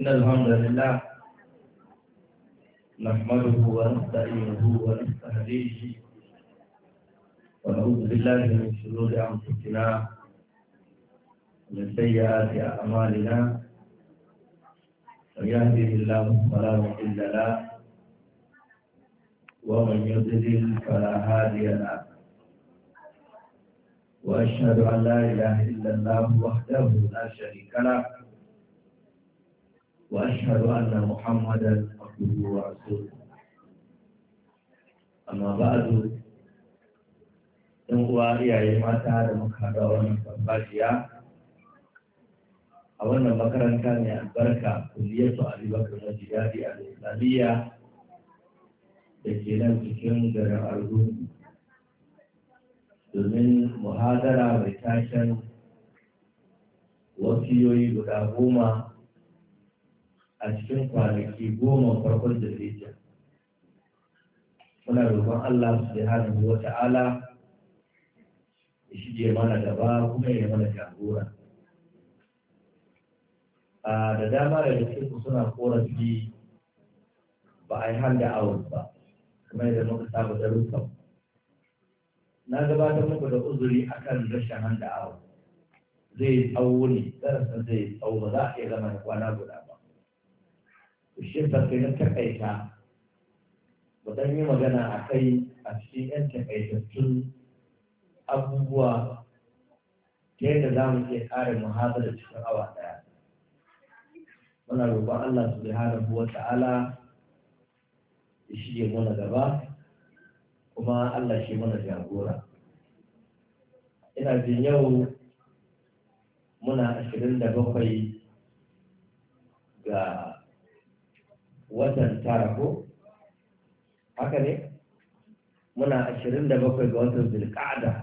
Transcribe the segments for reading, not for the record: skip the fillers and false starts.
الحمد لله نحمده ونستعينه ونستهديه ونعوذ بالله من شرور أنفسنا ومن سيئات أعمالنا من يهده الله فلا مضل له ومن يضلل فلا هادي له وأشهد أن لا إله إلا الله وحده لا شريك له وأشهد أن محمدا عبده ورسوله أما بعد ɗan uwa iyaye mata da muka da wannan farfajiya a wannan makaranta mai albarka kulliyatu Abubakar Majidadi al-Islamiyya da ke nan cikin garin Argungu domin muhadara mai taken wasiyoyi guda 10 a cikin kwanaki 10 farkon Zulhijja. Muna roƙon Allah subhanahu wa ta'ala ya shige mana gaba kuma ya mana jagora. Da dama da cikin suna korafi ba a yi handa awon ba, kuma yadda muka saba darussan. Na gabatar muku da uzuri akan rashin handa awon. Zai tsawo ne, darasin zai tsawo ba za a iya zama da kwana guda ba. Shi sai na takaita, ba dan yi magana a kai a cikin 'yan takaitattun abubuwa ta yadda za mu iya kare muhadara cikin awa ɗaya. Muna roƙon Allah subhanahu wa ta'ala ya shige mana gaba kuma Allah shi mana jagora. Ina jin yau muna 27 ga watan tara ko? Haka ne? Muna 27 ga watan Zulqa'ada.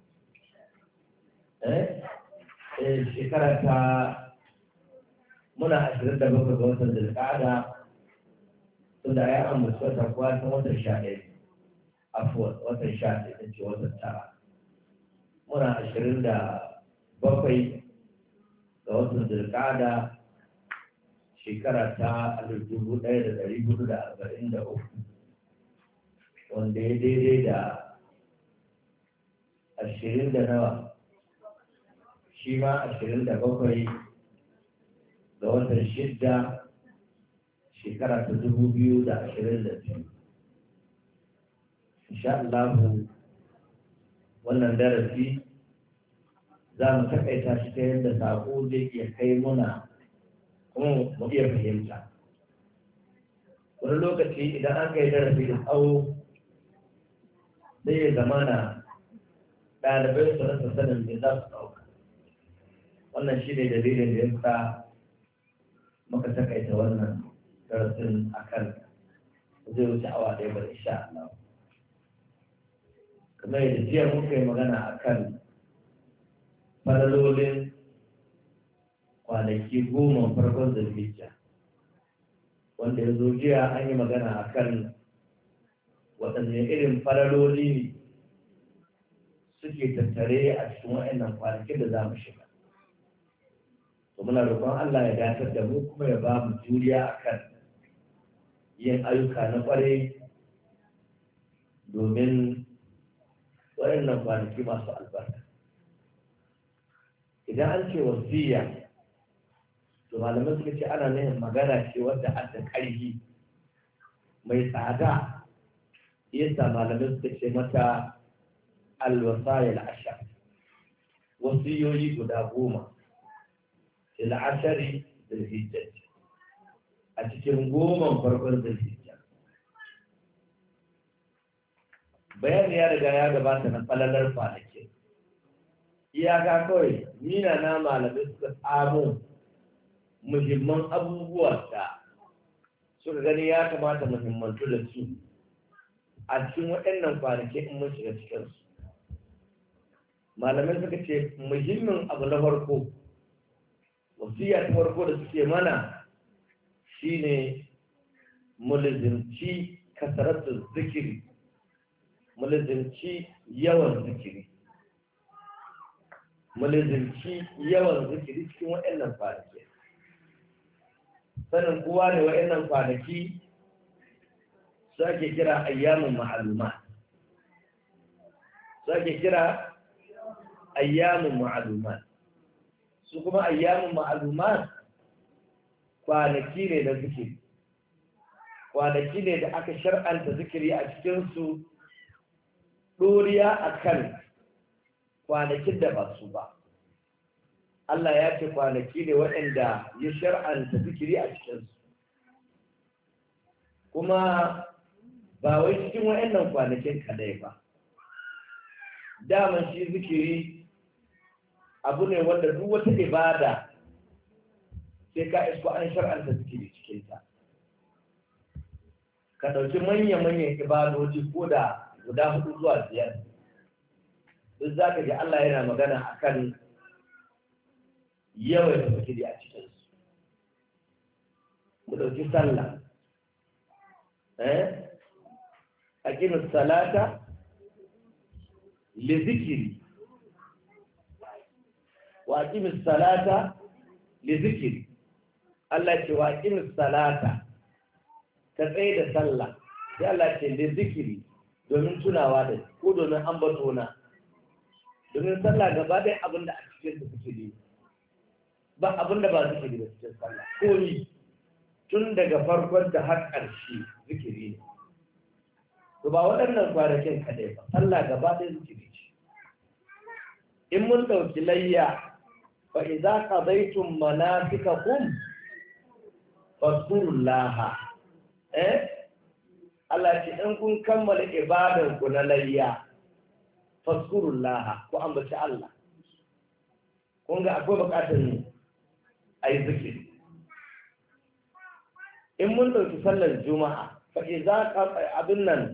Shekara ta muna 27 ga watan Zulqa'ada tunda ya ambaci wata kuwa ta watan 11 afuwa watan 11 ta ce watan tara. Muna 27 ga watan Zulqa'ada shekara ta 1443 wanda ya daidai da 20 da nawa shi ma 27 ga watan 6 shekara ta 2022. Insha Allah wannan darasi za mu takaita shi ta yadda sako zai iya kai muna kuma mu iya fahimta. Wani lokaci idan an kai darasi da tsawo zai yi zamana ɗalibai su rasa sanin me za su ɗauka. Wannan shi ne dalilin da ya sa muka takaita wannan darasin a kan zai wuce awa ɗaya ba insha Allah. Kamar yadda jiya muka yi magana a kan falalolin kwanaki 10 farkon Zulhijja, wanda ya zo jiya an yi magana a kan waɗanne irin falaloli ne suke tattare a cikin waɗannan kwanakin da za mu shiga. To muna roƙon Allah ya datar da mu kuma ya ba mu juriya akan yin ayyuka na ƙwarai domin waɗannan kwanaki masu albarka. Idan an ce wasiya, to malamai suka ce ana nufin magana ce wadda an da ƙarfi mai tsada, yasa malamai suka ce mata alwasayil ashar, wasiyoyi guda 10 ila ashari Zulhijja, a cikin 10 farkon Zulhijja. Bayani ya riga ya gabata na falalar kwanakin. Iyaka kawai nina na malamai suka tsamo muhimman abubuwa da suka gani ya kamata muhimmantu da su a cikin waɗannan kwanaki in mun shiga cikinsu. Malamai suka ce muhimmin abu na farko, wasiya ta farko da suke mana shine mulzimci kasaratu zikiri, mulzimci yawan zikiri. Mulzimci yawan zikiri cikin waɗannan kwanaki. sanin kowa ne wa'annan kwanaki su ake kira ayyamun ma'aluma su kuma ayyamun ma'aluma kwanaki ne na zikiri kwanaki ne da aka shar'anta zikiri a cikinsu ɗoriya a kan kwanakin da ba su ba Allah ya ce kwanaki ne waɗanda ya shar'anta zikiri a cikinsu kuma ba wai cikin waɗannan kwanakin kadai ba daman shi zikiri abu ne wanda duk wata ibada sai ka isko an shar'anta zikiri cikinta ka ɗauki manya-manyan ibadoji ko da guda 4 zuwa 5 duk za ka ji Allah yana magana akan yawan zikiri a cikinsu mu ɗauki sallah aqimus salata li zikri wa aqimus salata li zikri Allah ce wa aqimus salata ka tsaye da sallah sai Allah ce li zikri domin tunawa da ko domin ambato na domin sallah gaba ɗaya abinda a cikin su zikiri ba abinda ba zikiri da cikin sallah ko ni tun daga farkon da har ƙarshe zikiri ne to ba waɗannan kwanakin kaɗai ba sallah gaba ɗaya zikiri ce in mun ɗauki layya fa idza qadaytum manasikakum fadhkurullaha Allah ce in kun kammala ibadan ku na layya fadhkurullaha ku ambaci Allah kun ga akwai buƙatar ne ayi zikiri in mun ɗauki sallar juma'a fa idza abin nan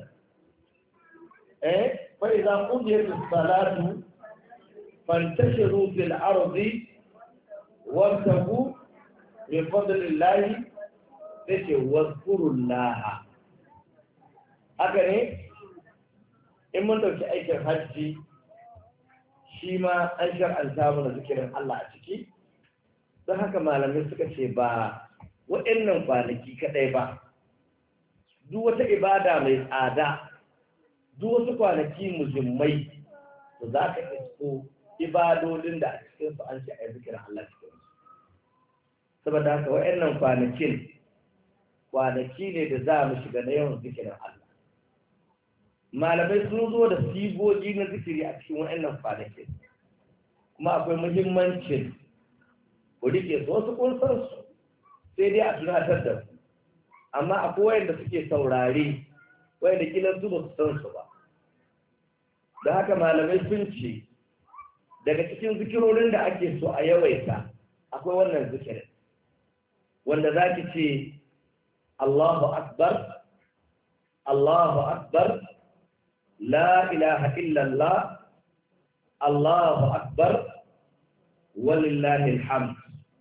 fa idza qudiyat as-salatu fantashiru fil ardi wabtagu min fadlillahi sai wazkurullaha haka ne in mun ɗauki aikin hajji shi ma an shar'anta mana zikirin Allah a ciki don haka malamai suka ce ba waɗannan kwanaki kaɗai ba duk wata ibada mai tsada duk wasu kwanaki muhimmai da za ka isko ibadodin da a cikinsu an ce a yi zikirin Allah cikinsu saboda haka waɗannan kwanaki ne da za mu shiga na yawan zikirin Allah malamai sun zo da sigogi na zikiri a cikin waɗannan kwanakin kuma akwai muhimmancin ku rike su wasu kun san su sai dai a tunatar da su amma akwai wayanda suke saurare wayanda kilan su ba su san su ba da haka malamai sun ce daga cikin zikirorin da ake so a yawaita akwai wannan zikirin wanda za ki ce Allahu akbar Allahu akbar la ilaha illallah Allahu akbar walillahi alhamd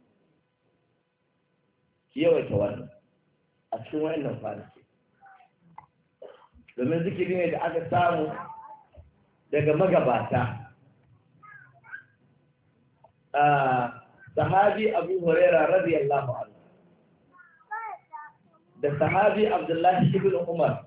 yawaita wannan a cikin wa'annan kwanaki domin zikiri ne da aka samu daga magabata sahabi Abu Huraira radiyallahu anhu da sahabi Abdullahi ibn Umar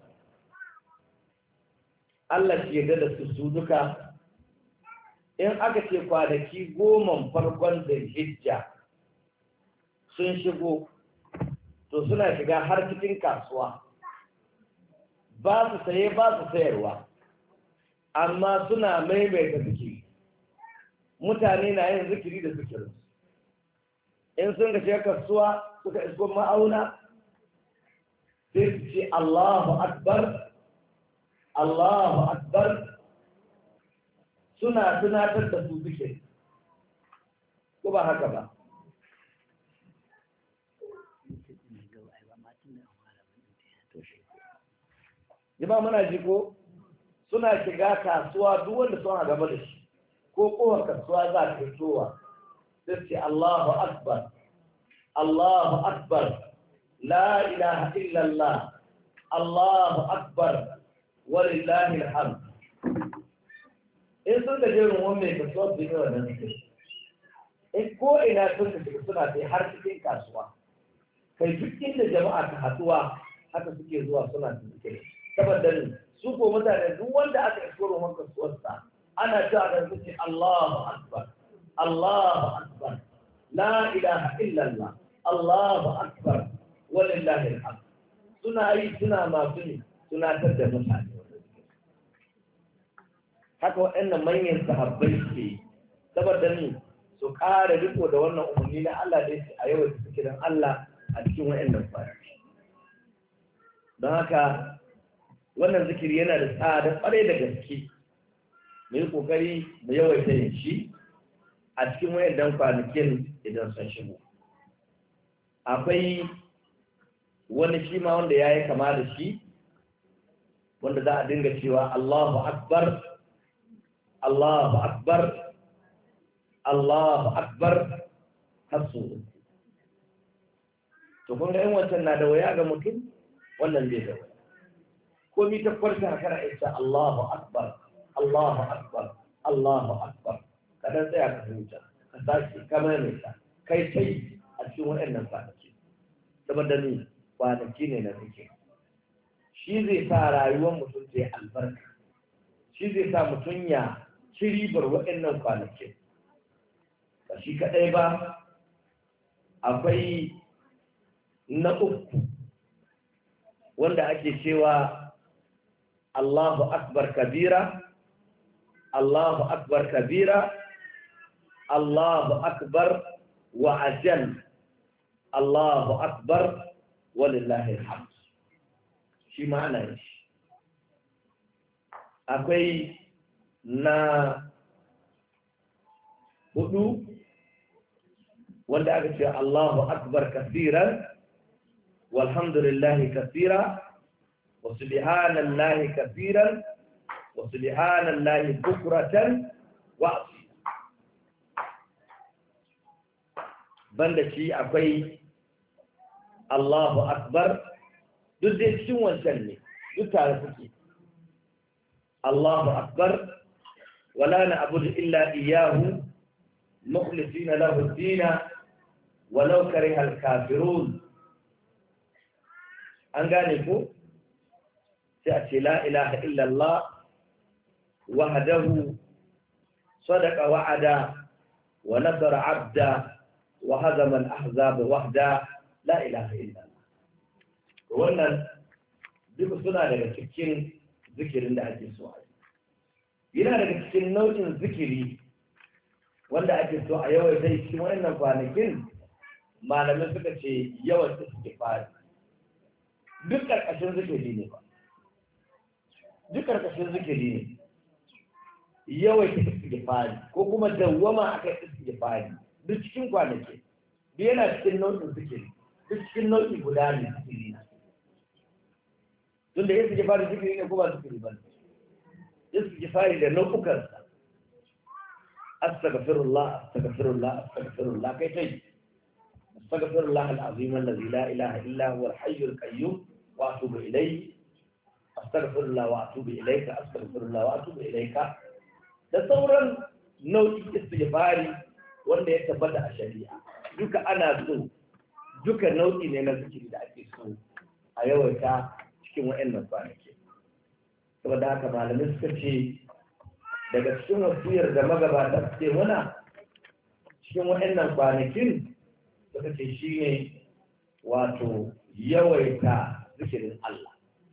Allah shi yarda da su duka in aka ce kwanaki 10 farkon da hijja sun shigo to suna shiga har cikin kasuwa ba su saye ba su sayarwa amma suna maimaita zikiri mutane na yin zikiri da zikirin in sun ga shiga kasuwa suka isko ma'auna sai su ce Allahu akbar Allahu akbar suna tunatar da su zikiri ko ba haka ba jima muna ji ko suna shiga kasuwa duk wanda suna gaba da shi ko kowar kasuwa za ta fitowa sai ce Allahu akbar Allahu akbar la ilaha illallah Allahu akbar walillahi alhamd in sun da jerin wannan kasuwa su yi wannan sai in ko ina sun da shiga suna sai har cikin kasuwa kai duk inda jama'a ta haɗuwa haka suke zuwa suna zikiri saboda ni su ko mutane duk wanda aka iskoro maka suwarsa ana cewa da suke Allahu akbar Allahu akbar la ilaha illallah Allahu akbar walillahi alhamd suna yi suna masu ne suna da mutane haka waɗannan manyan sahabbai suke saboda ni su ƙara riko da wannan umarni na Allah da yake a yau da suke don Allah a cikin waɗannan kwanaki don haka wannan zikiri yana da tsada ƙwarai da gaske mu yi ƙoƙari mu yawaita yin shi a cikin waɗannan kwanakin idan sun shigo akwai wani shi ma wanda ya yi kama da shi wanda za a dinga cewa Allahu akbar Allahu akbar Allahu akbar hasu to kun ga in wancan na da waya ga mutum wannan bai da waya ko mi ta farka kana ita Allahu akbar Allahu akbar Allahu akbar kada tsaya ka huta ka tashi kamar ne ka kai sai a cikin waɗannan kwanaki saboda ni kwanaki ne na zikiri shi zai sa rayuwar mutum ta yi albarka shi zai sa mutum ya ci ribar waɗannan kwanaki ba shi kaɗai ba akwai na uku wanda ake cewa Allahu akbar kabira Allahu akbar kabira Allahu akbar wa ajal Allahu akbar walillahi alhamd shi ma'ana shi akwai na hudu wanda aka ce Allahu akbar kaseeran walhamdulillahi kaseera wa subhanallahi kaseeran wa subhanallahi bukratan wa asila banda shi akwai Allahu akbar duk dai cikin wancan ne duk tare suke Allahu akbar wala na'budu illa iyyahu mukhlisina lahu ad-din walau kariha al-kafirun an gane ko sai a ce la ilaha illa Allah wahdahu sadaqa wa'ada wa nasara 'abda wa hazama al-ahzab wahda la ilaha illa Allah wannan duk suna daga cikin zikirin da ake so a yi yana daga cikin nau'in zikiri wanda ake so a yawaita cikin wannan kwanakin malamai suka ce yawan istighfar duk karkashin zikiri ne ba duk karkashin zikiri ne yawaita istighfar ko kuma dawwama akan istighfar duk cikin kwanaki duk yana cikin nau'in zikiri duk cikin nau'i guda ne zikiri na tunda istighfar zikiri ne ko ba zikiri ba istighfar da nau'ukansa astaghfirullah astaghfirullah astaghfirullah kai tai astaghfirullah al-azim alladhi la ilaha illa huwa al-hayyul qayyum wa atubu ilayhi astaghfirullah wa atubu ilayka astaghfirullah wa atubu ilayka da sauran nau'in istighfari wanda ya tabbata a shari'a duka ana so duka nau'i ne na zikiri da ake so a yawaita cikin wa'annan kwanaki saboda haka malamai suka ce daga cikin wasiyar da magabata suke muna cikin wa'annan kwanakin suka ce shi ne wato yawaita zikirin Allah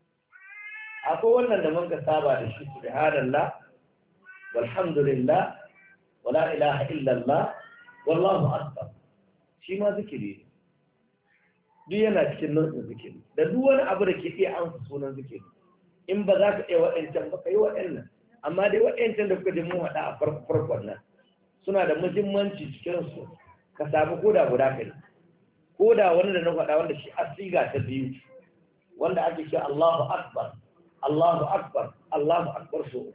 akwai wannan da mun ka saba da shi subhanallah walhamdulillah wala ilaha illallah wallahu akbar shi ma zikiri duk yana cikin nau'in zikiri da duk wani abu da ke iya amsa sunan zikiri in ba za ka iya waɗancan ba ka yi waɗannan amma dai waɗancan da kuka ji mun haɗa a farkon nan suna da muhimmanci cikinsu ka samu koda guda kai koda wani da na faɗa wanda shi asiga ta biyu wanda ake ce Allahu akbar Allahu akbar Allahu akbar so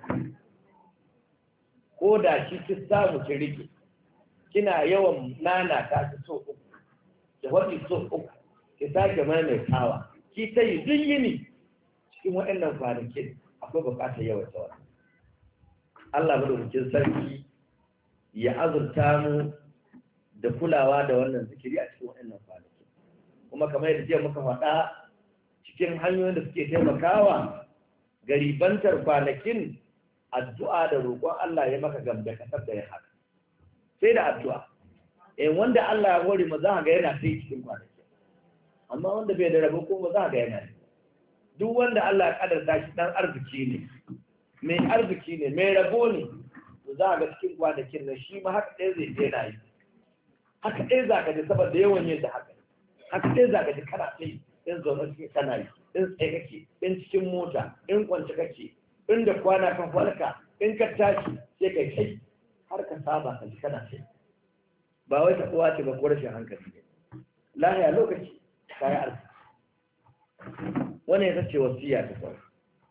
koda shi ki samu ki rike kina yawan nana ta so uku da wani so uku ki sake maimaitawa ki ta yi duk yini cikin waɗannan kwanakin akwai bukatar yawan tsawon Allah madaukakin sarki ya azurta mu da kulawa da wannan zikiri a cikin waɗannan kwanakin kuma kuma kamar yadda jiya muka faɗa cikin hanyoyin da suke taimakawa ga ribantar kwanakin addu'a da roƙon Allah ya maka gamda kasar da ya haka sai da addu'a wanda Allah ya hore ma za ga yana sai cikin kwanakin amma wanda bai da rabo ko ba za ga yana duk wanda Allah ya kadarta shi dan arziki ne mai arziki ne mai rabo ne to za ga cikin kwanakin nan shi ma haka ɗaya zai je na yi haka ɗaya za ka ji saboda yawan yin da haka ɗaya za ka ji kana sai in zaune cikin kana yi in tsaye kake in cikin mota in kwance kake in da kwana kan falka in ka tashi sai kai kai har ka saba ka ji kana sai ba wai ta kowa ce ba ko rashin hankali ne lahiya lokaci kayi arziki wannan ya ce wasiya ta farko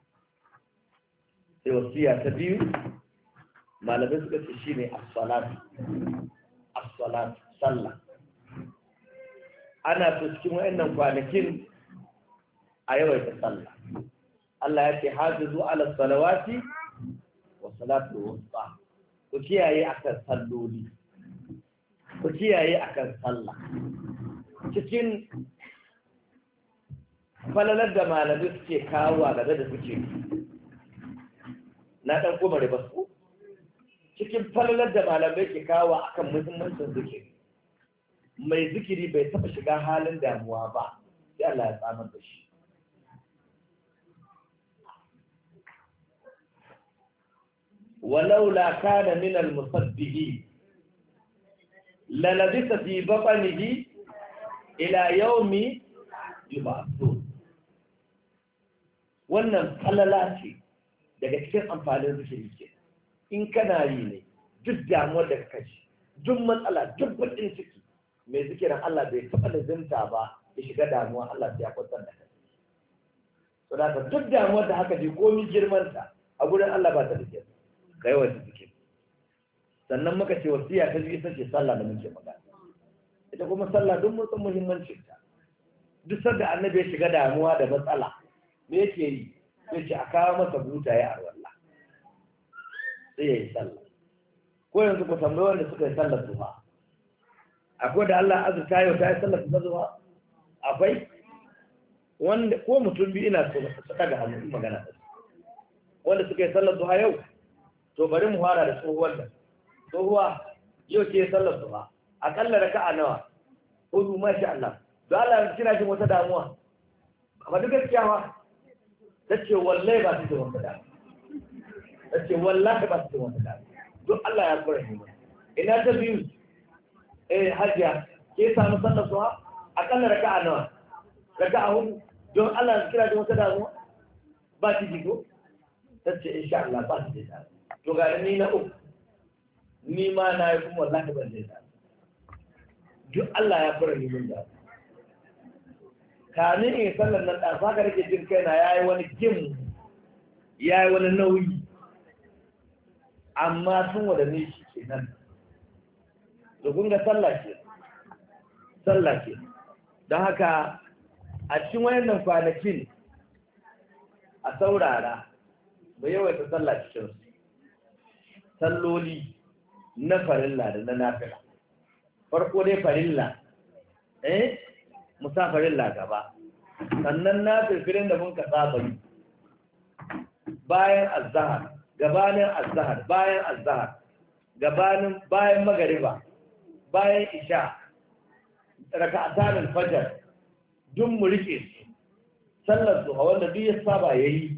sai wasiya ta biyu malamai suka ce shine as-salat sallah ana so cikin wayannan kwanakin a yawaita sallah Allah ya ce hafizu ala salawati wa salatu wusta ku kiyaye akan salloli ku kiyaye akan sallah cikin falalar da malamai suke kawo a gaba da suke na ɗan kuma riba su cikin falalar da malamai ke kawo akan muhimmancin zikiri mai zikiri bai taɓa shiga halin damuwa ba sai Allah ya tsamar da shi walaula kana min al-musabbihin lalabisa fi batnihi ila yawmi yub'athun wannan falala ce daga cikin amfanin zikiri ke in kana yi ne duk damuwar da ka ji duk matsala duk bakin ciki mai zikirin Allah bai taɓa lazimta ba ya shiga damuwa Allah sai ya kwantar da kai to da ka duk damuwar da haka ji komi girmanta a gurin Allah ba ta da kyau kai wata zikiri sannan muka ce wasiya ta ji ita ce sallah da muke magana ita kuma sallah duk mun san muhimmancin ta duk sanda annabi ya shiga damuwa da matsala me yake yi sai ce a kawo masa buta ya arwalla sai ya yi sallah ko yanzu ku tambayi wanda suka yi sallar duha akwai da Allah azurta yau ta yi sallar duha akwai wanda ko mutum biyu ina so su daga hannu in magana da su wanda suka yi sallar duha yau to bari mu fara da tsohuwar da tsohuwa yau ke sallar duha akalla raka'a nawa hudu masha Allah da Allah kina jin wata damuwa amma duk gaskiya ma tace wallahi ba su da wata damuwa tace wallahi ba su da wata damuwa duk Allah ya kore ni ina ta biyu hajiya ke samu sallar duha akalla raka'a nawa raka'a hudu don Allah kina jin wata damuwa ba ki jigo tace insha Allah ba su da damuwa to ga ni na uku ni ma na yi kuma wallahi ban da damuwa duk Allah ya kore ni mun da kamin in sallar nan da saka rike jin kaina yayi wani gim yayi wani nauyi amma sun wadanne shi kenan to kun ga sallah ke don haka a cikin wayannan kwanakin a saurara ba yawaita sallah cikin salloli na farilla da na nafila farko dai farilla musa farilla gaba sannan na firfirin da mun ka saba yi bayan azhar gabanin azhar bayan azhar gabanin bayan magariba bayan isha raka'atan al-fajr duk mu rike su sallar duha wanda duk ya saba yayi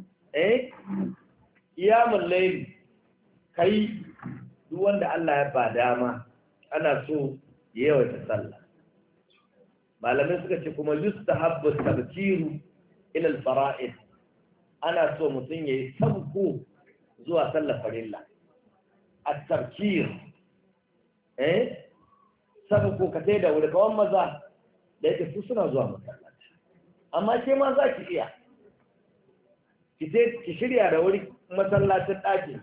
qiyamul layl kai duk wanda Allah ya ba dama ana so yawaita sallah malamai suka ce kuma yustahabbu tabkiru ila al-fara'id ana so mutum yayi sabko zuwa sallar farilla at-tabkir sabko ka tai da wuri kawan maza da yake su suna zuwa masallaci amma ke ma za ki iya ki shirya da wuri masallacin ɗakin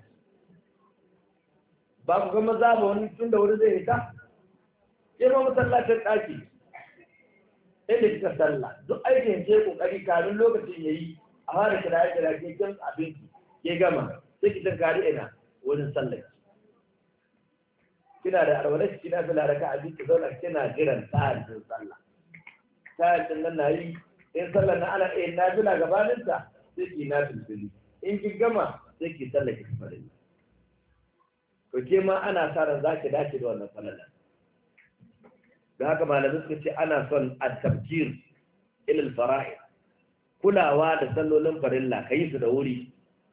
ba ku ga maza ba wani tun da wuri zai hita ke ma masallacin ɗaki inda kika sallah duk aikin ke kokari kamin lokacin yayi a fara kira ke kin abinci ke gama sai ki tankari ina wurin sallah kina da alwalashi kina fila raka abinci zauna kina jiran tsarin sallah kayan din nan nayi in sallar na ana nafila gabaninta sai ki nafilfili in ki gama sai ki sallar ki farilla to ke ma ana sa ran zaki dace da wannan sallar da haka malamin suka ce ana son at-tabjir ila al-fara'id kulawa da sallolin farilla kai su da wuri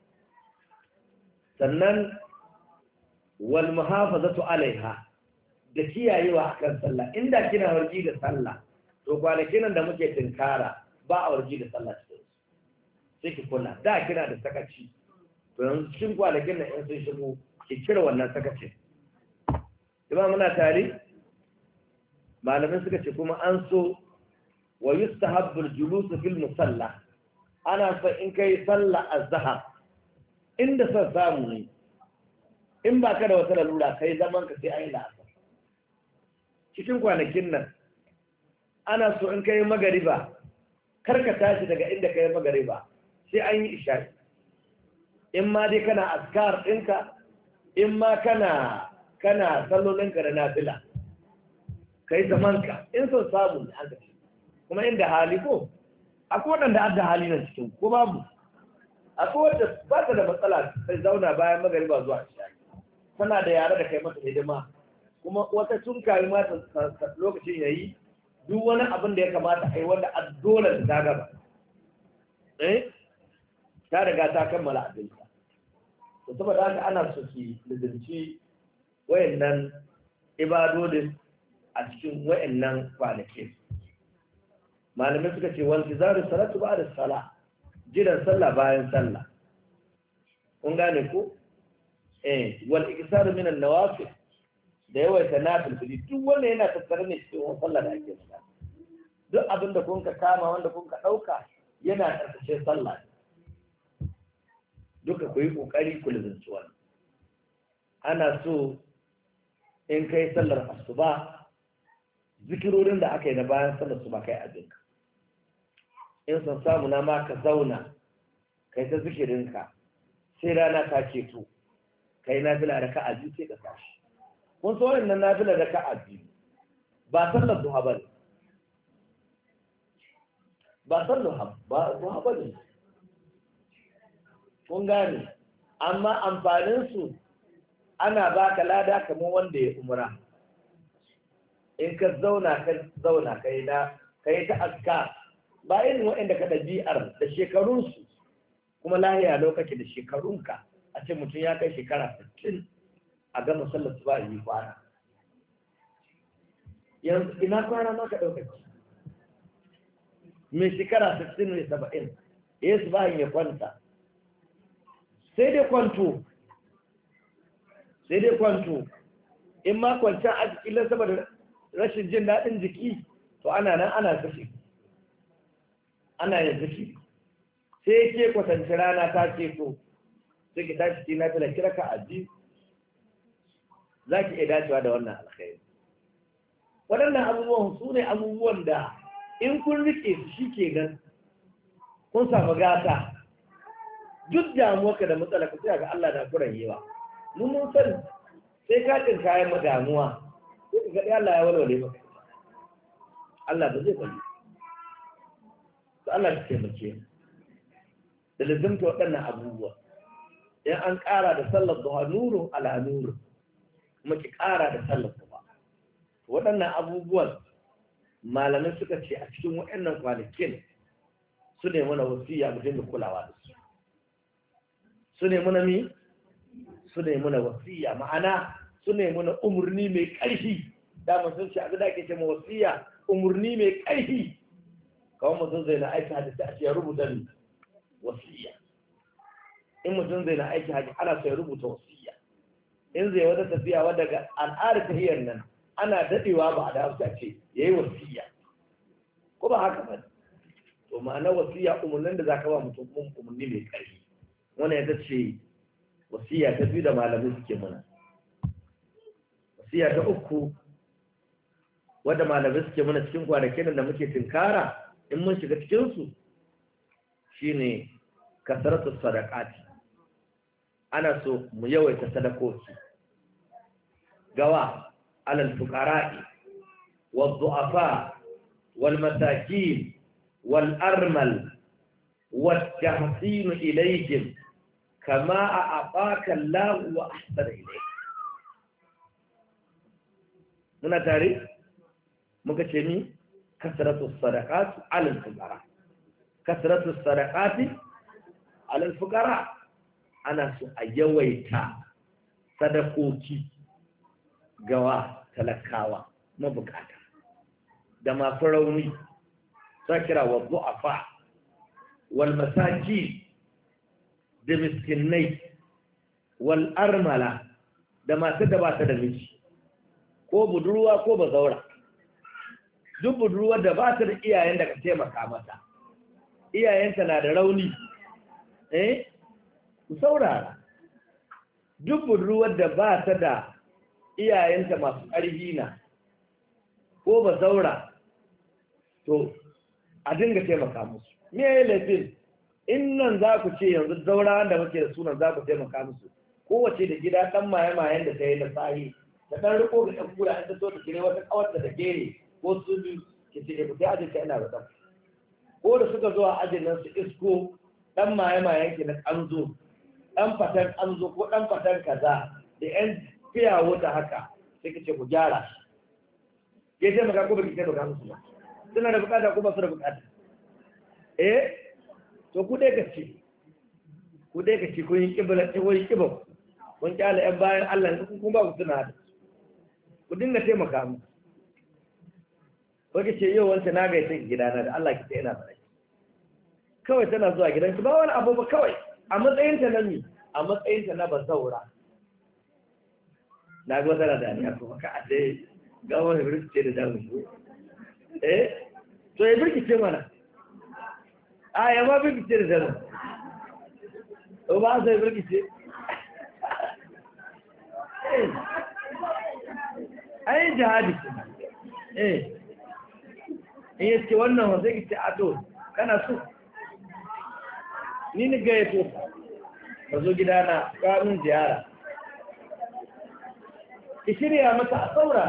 sannan wal muhafazatu alaiha da kiyayewa akan sallah inda kina warji da sallah to kwanakin da muke tinkara ba a warji da sallah sai ki kula da kina da sakaci to yanzu cikin kwanakin nan in sun shigo ki cire wannan sakacin kuma muna tare malamin suka ce kuma an so wa yustahabbu al-julus fil musalla ana fa in kai sallah azhar inda son samu ne in ba ka da wata lalura kai zaman ka sai ayi la'asar cikin kwanakin nan ana so in kai magariba kar ka tashi daga inda kai magariba sai an yi isha'i in ma dai kana askar ɗinka in ma kana sallolinka da nafila kai zamanka in son samu ne an gaci kuma inda hali ko akwai waɗanda adda hali nan cikin ko babu akwai wadda ba ta da matsala sai zauna bayan magariba zuwa isha'i tana da yare da kai mata hidima kuma wata tun kari mata lokacin yayi duk wani abin da ya kamata a yi wanda a dole da ta gaba ta riga ta kammala abinta to saboda haka ana so ki lizinci wayannan ibadodin a cikin wayannan kwanaki malamai suka ce wal tizaru salatu ba'da sala jiran sallah bayan sallah kun gane ko wal iksaru min an-nawafil da yawaita nafil duk wanda yana tattare ne cikin wannan sallah da ake sallah duk abin da kun ka kama wanda kun ka dauka yana karkashin sallah duka ku yi kokari ku lizinci wannan ana so in kai sallar asuba zikirorin da aka yi na bayan sallar asuba kai abinka in san samu na ma ka zauna kai ta zikirinka sai rana ta ceto kai nafila da ka aji sai ka tashi kun so wannan nafila da ka aji ba sallar duha bane ba sallar duha bane kun gane amma amfanin su ana baka lada kamar wanda ya umra in ka zauna kai ta aska ba irin waɗanda ka ɗabi'ar da shekarunsu kuma lahiya lokaci da shekarunka a ce mutum ya kai shekara 60 a gama sallar su ba yi kwana yanzu ina kwana ma ka ɗaukaci mai shekara 60 ne 70 ya su ba ya kwanta sai dai kwanto in ma kwanciyar a jikin saboda rashin jin daɗin jiki to ana nan ana kashi ana yin kashi sai ke kwatanci rana ta ce to sai ki tashi ki na tala kira ka aji za ki iya dacewa da wannan alkhairi waɗannan abubuwan su ne abubuwan da in kun rike su shi ke nan kun samu gata duk damuwarka da matsala ka sai ga Allah na kuran yewa mun san sai ka tin kayan damuwa sai ka ga Allah ya walwale maka Allah ba zai bari to Allah ya taimake da lazimta waɗannan abubuwa in an ƙara da sallar duha nurun ala nurun kuma ki ƙara da sallar duha waɗannan abubuwan malamai suka ce a cikin waɗannan kwanakin su ne mana wasiya mu dinga kulawa da su ne mana mi su ne mana wasiya ma'ana su ne mana umurni mai ƙarfi da sun ce abin da ake ce ma wasiya umurni mai ƙarfi kawai mutum zai na aiki hadisi a ce ya rubuta ni wasiya in mutum zai na aiki haji ana so ya rubuta wasiya in zai wata tafiya wadda ga al'adar tahiyar nan ana dadewa ba a da hausa ce yayi wasiya ko ba haka ba to ma'ana wasiya umurnin da zaka ba mutum umurni mai ƙarfi wannan ita ce wasiya ta biyu da malamai suke mana wasiya ta uku wadda malamai suke mana cikin kwanakin da muke tinkara in mun shiga cikinsu shine kasaratu sadaqati ana so mu yawaita sadakoki gawa alal fuqara'i wad du'afa wal masakin wal armal wat tahsin ilayhim kama a'taka Allah wa ahsana ilayk. muna tare muka ce ni kasratu sadaqat ala al-fuqara, kasratu sadaqati ala al-fuqara, ana so a yawaita sadakoki gawa talakawa mabukata da masu rauni, sa kira wa du'afa wal masaki da miskinai wal armala da masu da ba ta da miji ko budurwa ko bazaura. Duk budurwar da ba ta da iyayen da ka taimaka mata, iyayenta na da rauni, ku saurara. Duk budurwar da ba ta da iyayenta masu ƙarfi na ko bazaura, to a dinga taimaka musu. Me ya yi laifin? In nan za ku ce yanzu zaura da muke da sunan za ku taimaka musu, kowace da gida ɗan maye-mayen da ta yi na sahi, ta ɗan riko ga ɗan kura in ta so ta kire wata ƙawarta da gere ko su biyu ke ce ku sai ajin ka ina da ɗan. Ko da suka zuwa ajin nan su isko ɗan maye-mayen ki na ƙanzo, ɗan fatan ƙanzo ko ɗan fatan kaza da ƴan fiya wuta haka, sai ka ce ku gyara shi. Ke taimaka ko ba ki taimaka musu ba? Suna da bukata ko ba su da bukata? To ku dai ka ce, kun yi kibla ce wani kiba, kun kyala ƴan bayan Allah ne kun ba ku suna da. Ku dinga taimaka mu. Wake ce yau wancan na gaita gidana da Allah ki ta ina da kawai tana zuwa gidanki ba wani abu ba, kawai a matsayinta na mi, a matsayinta na bazaura. Na ga wata da ni kuma ka ade ga wani birki ce da damu to ya birki ce mana ya ma birki ce da damu to ba sai birki ce ai jihadi in yace wannan wa zai ce ado kana so ni ga yato ka zo gidana ƙarin ziyara, ki shirya mata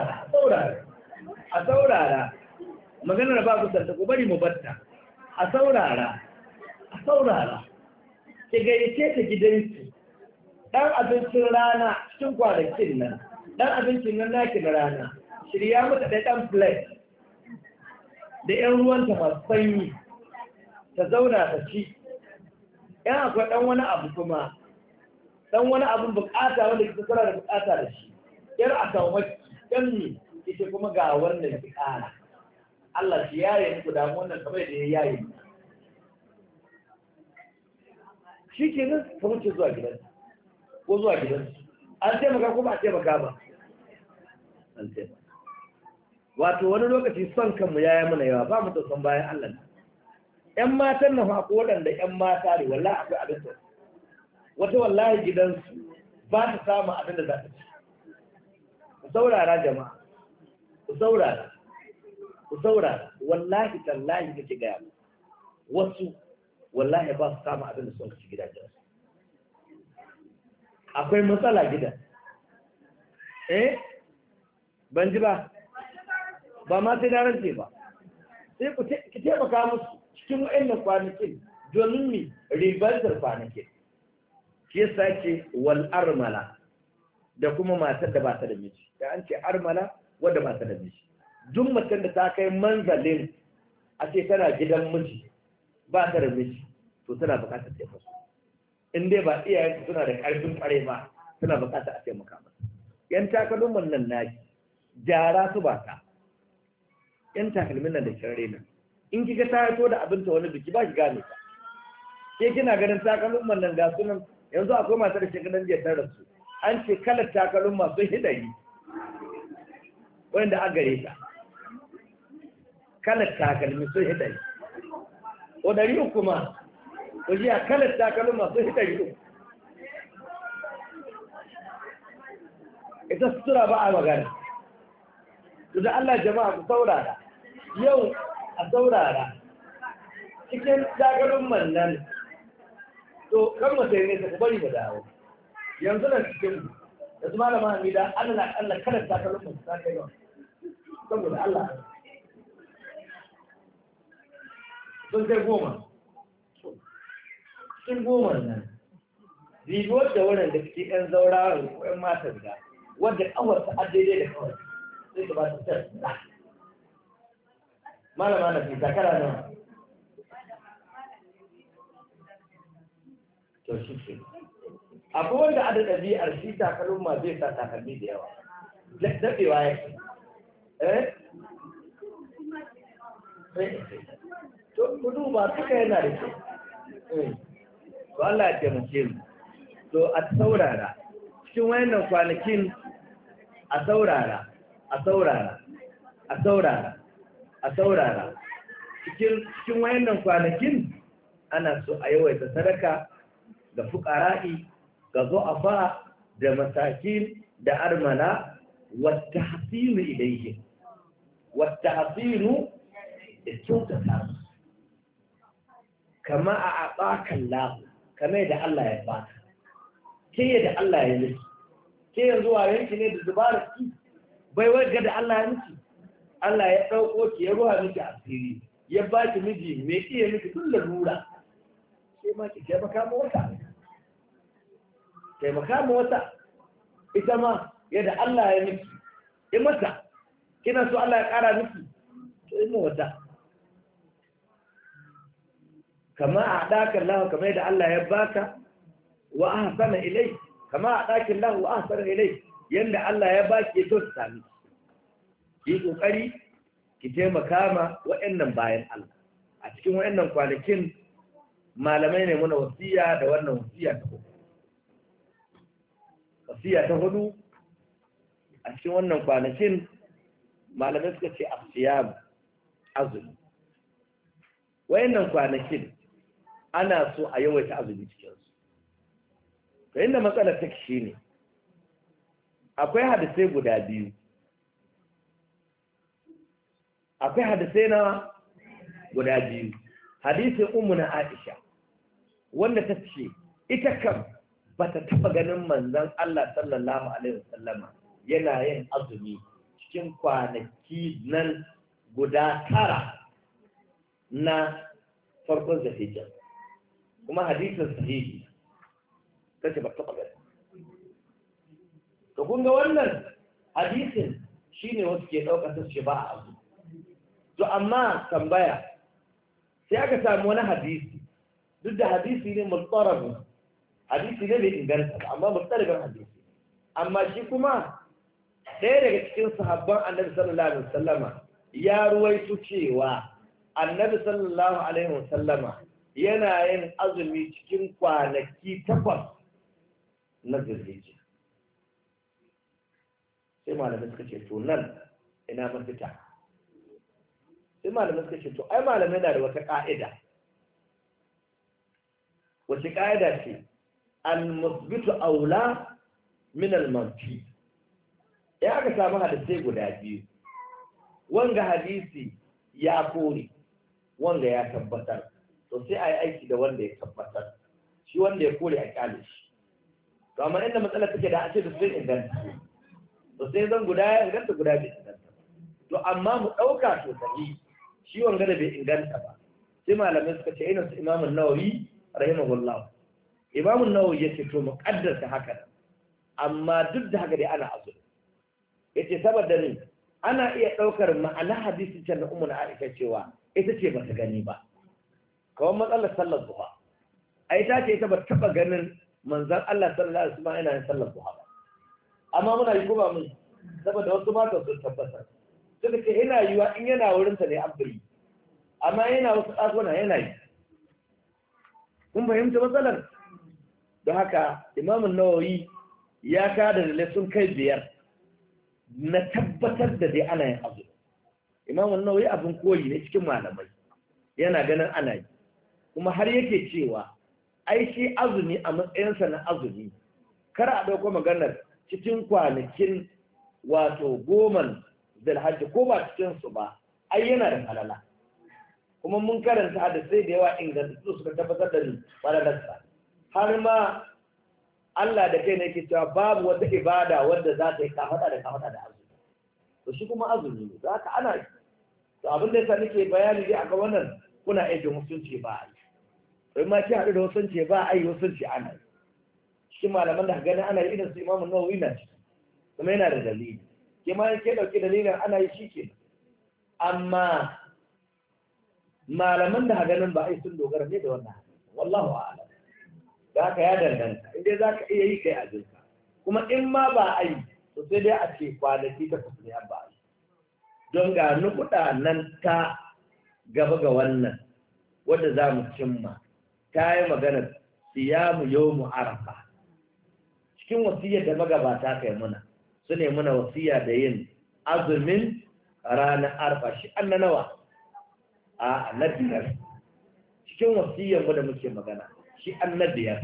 a saurara maganar ba ku santa ku bari mu batta, a saurara ki gayyace ta gidanki, ɗan abincin rana cikin kwanakin nan, ɗan abincin nan naki na rana, shirya mata da ɗan plate da ‘yan ruwanta masu sanyi, ta zauna ta ci. ‘Yan akwai ɗan wani abu kuma, ɗan wani abin bukata wanda ke tsara da bukata da shi, ‘yar a kan wacce, ‘yan ne, ita kuma ga wannan ki ƙara. Allah shi yaye muku damu wannan kamar da ya yaye mu. Shi ke nan ka wuce zuwa gidansu, ko zuwa gidansu. An taimaka ko ba a taimaka ba? An taimaka. Wato wani lokaci son kanmu ya yi mana yawa, ba mu da son bayan Allah ne. ‘Yan matan na haƙo waɗanda ‘yan mata ne, wallahi akwai abin da wata wallahi gidansu ba ta samun abin da za ta ci. Ku saurara jama'a, ku saurara, wallahi tallahi kake gaya mu. Wasu wallahi ba su samun abin da sun ci gidajensu. Akwai matsala gidan. Ban ji ba ma sai na rance ba. Sai ki taimaka musu cikin wa'annan kwanakin domin mi ribantar kwanakin. Shi yasa ce wal armala da kuma matar da ba ta da miji. Da an ce armala wadda ba ta da miji. Duk matar da ta kai manzalin a ce tana gidan miji ba ta da miji, to tana bukatar taimako. In dai ba iyayen suna da karfin kware ba, tana bukatar a taimaka mata. Yan takalmin nan naki jara su ba ta. Yan takalmin nan da kin rena. In kika tayo da abinta wani biki ba ki gane ta. Ke kina ganin takalmin nan ga sunan yanzu akwai matar da shekaran jiya ta rasu. An ce kalar takalmin masu hidari wanda a gare ta. Kalar takalmi sun hidari. O 300 ma, o jiya kalar takalmin masu hidari uku. Ita sutura ba a magana. To da Allah jama'a ku saurara. Yau a saurara cikin takalmin nan to kan mutai ne ku bari mu dawo. Yanzu nan cikin da su malama Hamida Allah na kalla kada takalmin mu ta kai yau. Saboda Allah sun kai 10 cikin 10 nan ribuwar da wurin da suke yan zaurawa ko yan mata da wadda kawar ta daidai da kawar sai ta ba ta tsar malama na fi takara nan to shi ce akwai wanda ada ɗabi'ar shi takalin ma zai sa takalmi da yawa daɗewa ya ce to kudu ba suka yana da ke to Allah ya taimake mu to a saurara cikin wayannan kwanakin a saurara cikin wayannan kwanakin ana so a yawaita sadaka ga fuqara'i ga zu'afa da masakin da armala wata hasinu ilayhi wata hasinu da kyautata kama a abakan lahu kamar da Allah ya baka ke da Allah ya miki ke yanzu wa yanki ne da dubarar ki bai wai da Allah ya miki Allah ya dauko ki ya ruwa miki asiri ya baki miji mai iya miki tun lalura sai ma ki taimaka ma wata ita ma yadda Allah ya miki in mata kina so Allah ya kara miki to in wata kama a ɗakin lahu kamar yadda Allah ya baka wa ahsana ilai kama a ɗakin lahu wa ahsana ilai yanda Allah ya baki ya so ta sami ki kokari ki taimaka ma waɗannan bayan Allah a cikin waɗannan kwanakin malamai ne muna wasiya da wannan wasiya ta hudu wasiya ta hudu a cikin wannan kwanakin malamai suka ce asiyam azumi wayannan kwanakin ana so a yawaita azumi cikin su to inda matsalar take shine akwai hadisai guda biyu hadisin ummu na Aisha wanda ta ce ita kam bata taba ganin manzon Allah sallallahu alaihi wasallama yana yin azumi cikin kwanaki nan guda 9 na farkon Zulhijja kuma hadisin sahihi kace ba taba gani to kun ga wannan hadisin shine wasu ke daukar shi ba a azumi to amma tambaya sai aka samu wani hadisi duk da hadisi ne mutsarab hadisi ne bai inganta ba amma mutsarabin hadisi amma shi kuma ɗaya daga cikin sahabban annabi sallallahu alaihi wasallama ya ruwaito cewa annabi sallallahu alaihi wasallama yana yin azumi cikin kwanaki 8 na Zulhijja sai malamai suka ce to nan ina mafita sai malamai suka ce to ai malamai na da wata ka'ida wace ka'ida ce al-musbitu aula min al-manfi ya aka samu hadisai guda biyu wanga hadisi ya kore wanga ya tabbatar to sai a yi aiki da wanda ya tabbatar shi wanda ya kore a kyale shi to amma inda matsalar take da a ce da sun inganta to sai zan guda ya inganta guda bai inganta to amma mu ɗauka to sahi shi wanga da bai inganta ba sai malamai suka ce ina su imamun nawawi rahimahullah imamun nawawi ya ce to mu kaddarta haka amma duk da haka dai ana azumi yace saboda ni ana iya ɗaukar ma'ana hadisi can na ummu na Aisha cewa ita ce ba ta gani ba kawai matsalar sallar duha ai ta ce ita ba taba ganin manzon Allah sallallahu alaihi wasallam yana yin sallar duha ba amma muna yi kuma mun saboda wasu mata sun tabbatar suka ce ina yiwa in yana wurin ta ne abduri amma yana wasu ɗakuna yana yi kun fahimci matsalar don haka imamun nawawi ya kada da sun kai 5 na tabbatar da dai ana yin abu imamun nawawi abin koyi ne cikin malamai yana ganin ana yi kuma har yake cewa ai shi azumi a matsayinsa na azumi kar a ɗauko maganar cikin kwanakin wato 10 Zulhajji ko ba cikin su ba ai yana da falala kuma mun karanta hadisai da yawa ingantattu suka tabbatar da falalarsa har ma Allah da kai ne yake cewa babu wata ibada wadda za ta yi kafada da azumi to shi kuma azumi ne za ka ana to abin da yasa nake bayani dai aka wannan kuna aikin wasu ce ba a yi sai ma ki haɗu da wasu ce ba a yi wasu ce ana yi shi malaman da gani ana yi irin su Imam Nawawi na ciki kuma yana da dalili ke ma ke dauke dalilin ana yi shi ke amma malaman da ganin ba a yi sun dogara ne da wannan wallahu a'lam da haka ya danganta inda za ka iya yi kai ajinka kuma in ma ba a yi to sai dai a ce kwanaki ta kusa ne ba a yi don ga nukuɗa nan ta gaba ga wannan wadda za mu cimma ta yi maganar siyamu yawmu arafa cikin wasiyar da magabata kai muna su ne muna wasiya da yin azumin ranar arfa shi an na nawa a na biyar cikin wasiyar mu da muke magana shi an na biyar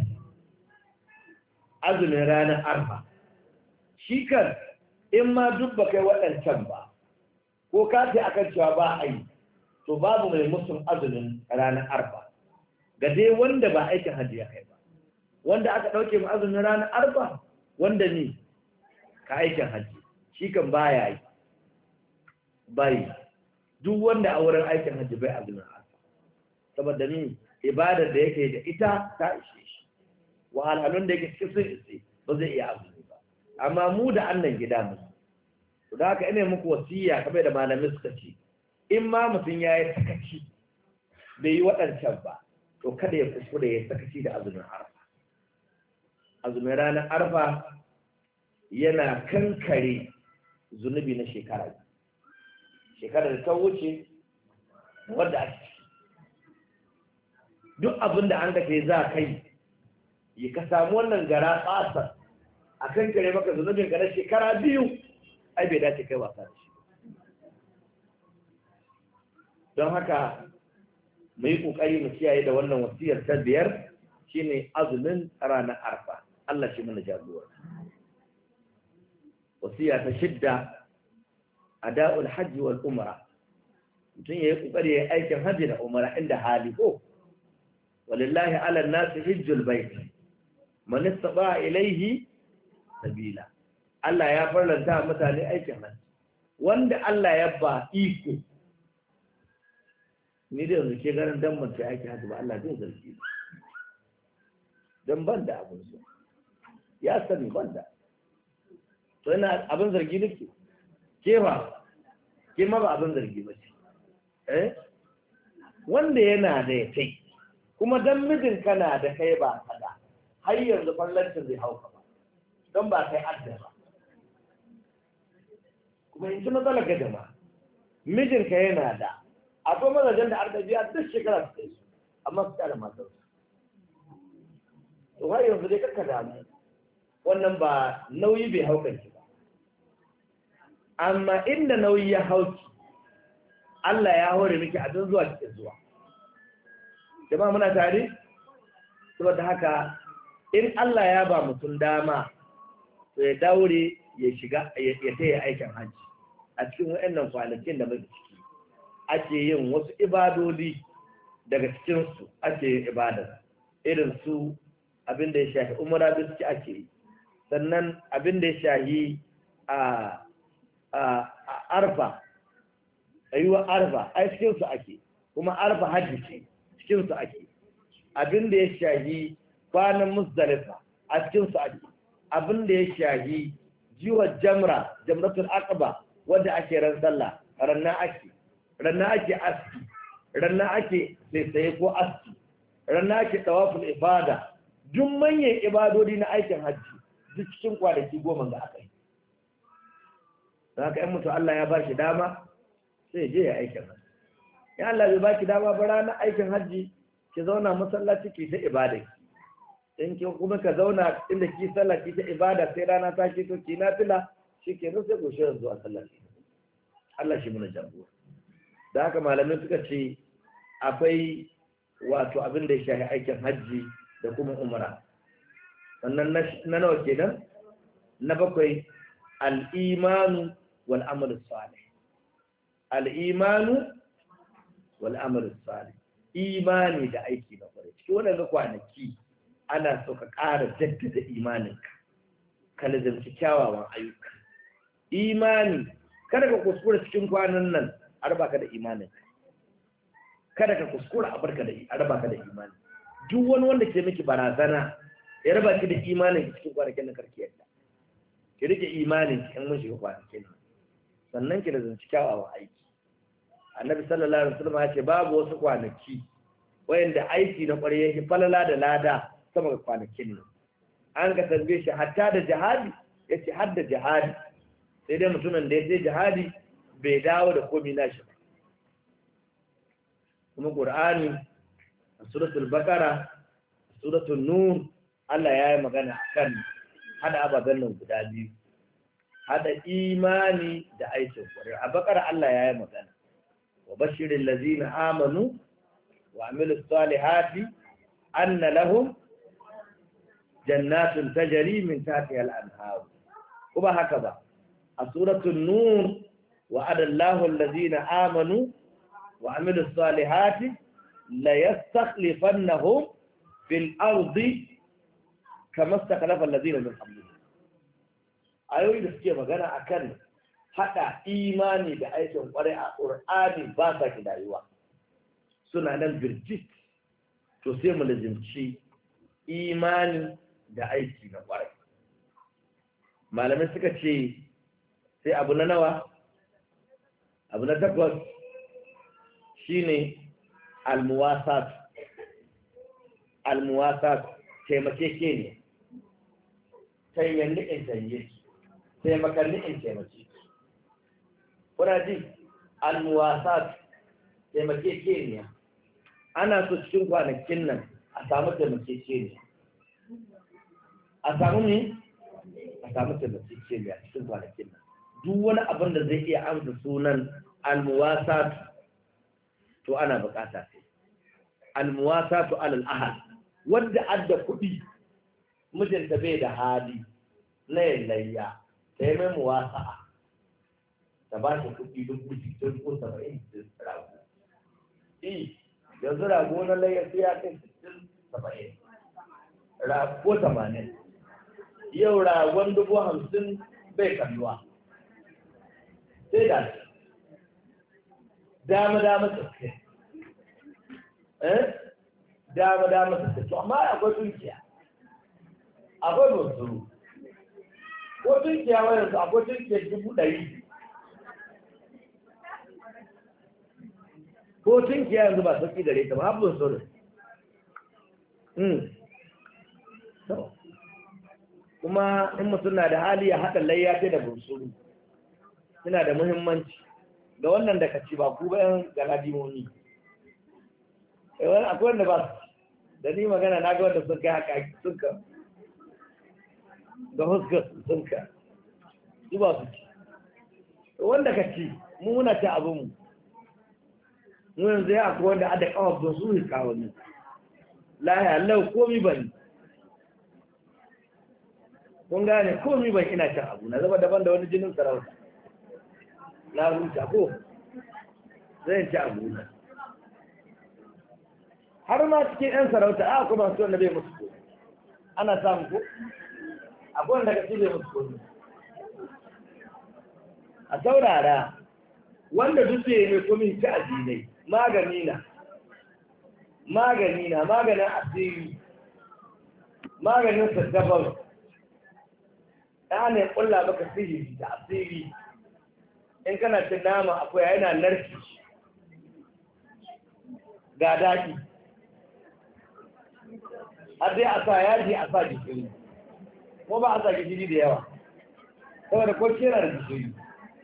azumin ranar arfa shi kan in ma duk ba kai waɗancan ba ko ka ce akan cewa ba a yi to babu mai musun azumin ranar arfa ga dai wanda ba aikin hajji ya kai ba wanda aka ɗauke mu azumin ranar arfa wanda ni ka aikin hajji shi kan baya yi bai duk wanda a wurin aikin hajji bai azumin arfa saboda ni ibadar da yake da ita ta ishe shi wahalhalun da yake cikin sun ishe ba zai iya azumi ba amma mu da annan gida mu da haka ina muku wasiya kamar da malamai suka ce in ma mutum ya yi sakaci bai yi waɗancan ba to kada ya kuskure ya sakaci da azumin arfa azumin ranar arfa yana kankare zunubi na shekara da ta wuce wadda ake ciki duk abin da an gafe za kai yi ka samu wannan gara tsasa a kankare maka zunubin ka na shekara 2 ai bai dace kai wasa da shi don haka mu yi ƙoƙari mu kiyaye da wannan wasiyar ta 5 shine azumin ranar arfa Allah shi mana jagora wasiya ta 6 ada'ul hajji wal umra mutum yayi kokari yayi aikin hajji da umra inda hali ko walillahi ala an-nasi hajjul bait man istata ilayhi sabila Allah ya farlanta mutane aikin hajji wanda Allah ya ba iko ni da yanzu ke ganin dan mun sai aikin hajji ba Allah zai zargi dan ban da abun so ya sani ban da to ina abin zargi nake ke ba ke ma ba abin zargi ba ce wanda yana da ya kai kuma dan mijin kana da kai ba kada har yanzu fallancin zai hauka ba don ba kai adda ba kuma in ci matsalar ga jama'a mijinka yana da akwai mazajen da arda biya duk shekara su kai su amma su tsara matar to har yanzu dai kakka damu wannan ba nauyi bai haukanki ba amma inda nauyi ya hauki Allah ya hore miki abin zuwa cikin zuwa jama'a muna tare saboda haka in Allah ya ba mutum dama to ya daure ya shiga ya taya aikin hajji a cikin wayannan kwanakin da muke ciki ake yin wasu ibadodi daga cikin su ake yin ibada irin su abin da ya shafi umara da suke ake yi sannan abin da ya shafi a arfa ayuwa arfa ai cikin su ake kuma arfa hajji ce cikin su ake abin da ya shafi kwanan muzdalifa a cikin su ake abin da ya shafi jiwa jamratul aqaba wanda ake ran sallah ranna ake aski ranna ake sai ko aski ranna ake tawaful ibada duk manyan ibadodi na aikin hajji duk cikin kwanaki 10 da aka yi haka in mutu Allah ya bashi dama sai je ya aikin hajji ya Allah bai baki dama ba ranar aikin hajji ki zauna masallaci ki ta ibada in ki kuma ka zauna inda ki sallah ki ta ibada sai rana ta ki to ki nafila shikenan sai goshi zuwa sallah Allah shi muna jagora da haka malamai suka ce akwai wato abin da ya shafi aikin hajji da kuma umra sannan na nawa kenan na 7 al-imanu wal amalu salih al-imanu wal amalu salih imani da aiki na kwarai cikin wannan kwanaki ana so ka ƙara jaddada imaninka ka lazimci kyawawan ayyuka imani kada ka kuskura cikin kwanan nan har baka da imaninka kada ka kuskura a barka da a raba ka da imani. Duk wani wanda ke miki barazana ya raba ki da imanin cikin kwanakin nan karki yadda. Ki rike imanin ki in mun shiga kwanakin nan. Sannan ki da zanci kyawawan aiki. Annabi sallallahu alaihi wasallam ya ce babu wasu kwanaki wayanda aiki na ƙwarai yake falala da lada sama ga kwanakin nan. An ka tambaye shi hatta da jihadi, yace har da jihadi, sai dai mutumin da ya je jihadi bai dawo da komai nashi ba. Kuma Qur'ani a suratul Baqara, suratul Nur, Allah ya yi magana akan hada ababen nan guda biyu, hada imani da aikin ƙwarai. A Baqara Allah ya yi magana wa bashiril ladzina amanu wa amilus salihati anna lahum jannatun tajri min tahtiha al-anhar. Kuma haka ba a suratul Nur wa'ada Allahu allazina amanu wa amilus salihati la yastakhlifannahum fil ardi kama istakhlafa allazina min qablihim. Ayoyi da suke magana akan hada imani da aikin kwarai a Qur'ani ba sa kidayuwa, suna nan birjit. To sai mu lazimci imani da aiki na kwarai. Malamai suka ce sai abu na nawa, abu na 8 shine almuwasat. Almuwasat taimakeke ne, tayyanni in tanye, taimakanni in taimake. Kuna ji almuwasat taimakeke ne. Ana so cikin kwanakin nan a samu taimakeke ne. A samu ne? A samu taimakeke ne a cikin kwanakin nan. Duk wani abin da zai iya amsa sunan almuwasat to ana bukata sai. Almuwasatu alal ahad, wanda adda kuɗi mijinta bai da hali na yallayya, ta yi mai muwasa'a ta ba shi kuɗi 60,000 da rago. Yanzu rago na layya sai ya kai 60,000 rago 80. Yau ragon 50,000 bai kalluwa. Sai da shi dama saskai. Dama saskai. To amma akwai tunkiya, akwai bunsuru. Ko tunkiya wani su akwai tunkiya 100,000. Ko tunkiya yanzu ba sauki gare ta ba, har bunsuru. Kuma in mutum na da hali ya haɗa layya da bunsuru, suna da muhimmanci. Da wannan da ka ci ba ku bayan galadimoni. Akwai wanda ba su da ni magana na ga wanda sun kai haka sun ka ga huskar sun ka su ba su ci. Wanda ka ci mu muna ci abinmu. Mu yanzu ya akwai wanda ada kawar don su yi kawo ne. Lahiya lau komi ban. Kun gane komi ban ina cin abu na zama daban da wani jinin sarauta. Na huta ko zai ci abu na. Har ma cikin 'yan sarauta a kuma masu wanda bai musu ko ana samu ko akwai wanda ka ci bai musu ko a saurara wanda duk zai mai komi ci addinai maganin asiri, maganin sassabar ta ne kulla baka sihiri da asiri. In kana cin nama akwai yana narki ga daki, har dai a sa yaji a sa gishiri, ko ba a sa gishiri da yawa saboda ko kera da gishiri.